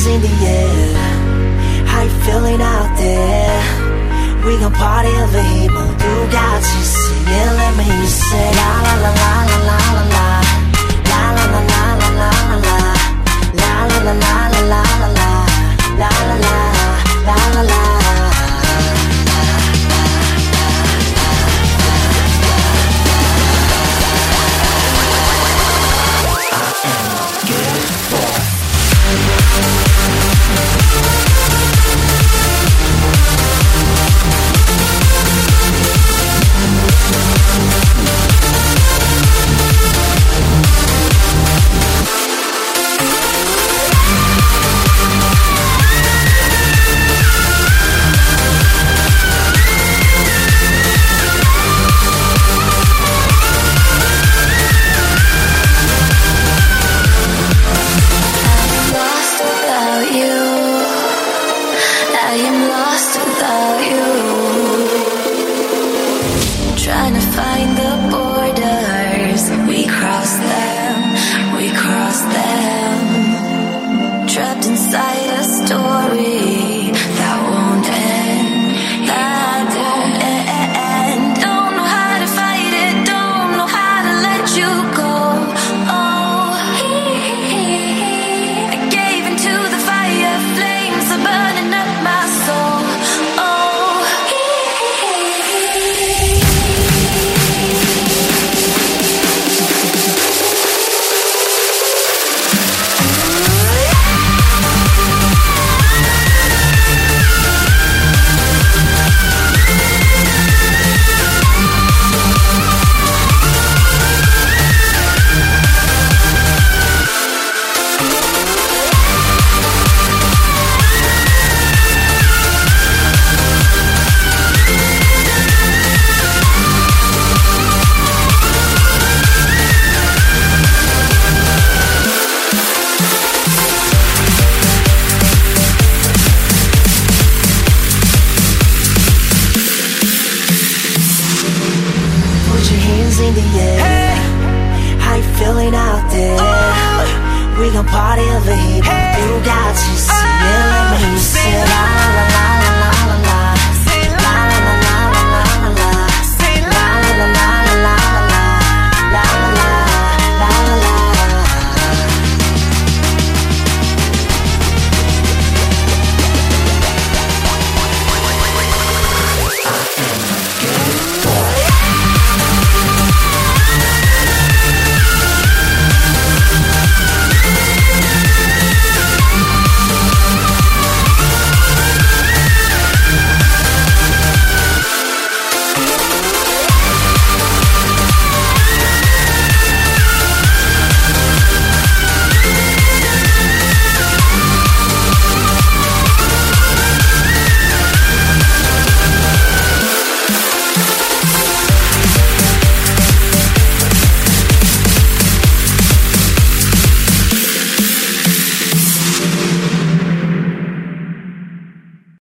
hands in the air. How you feeling out there? We gon' party over here 모두 같이 sing it. Let me hear you say la la la la la la la la. La la la la la la la la. La la la la la la la la. La la la la la la. Trying to find the borders. We cross them. Trapped inside a story that won't end. Don't know how to fight it, don't know how to let you go. Oh, I gave into the fire, flames are burning up my soul. In the air. Hey. How you feeling out there? Oh. We gon' party over here. Hey. You got to see it. Let me hear you say la la la la.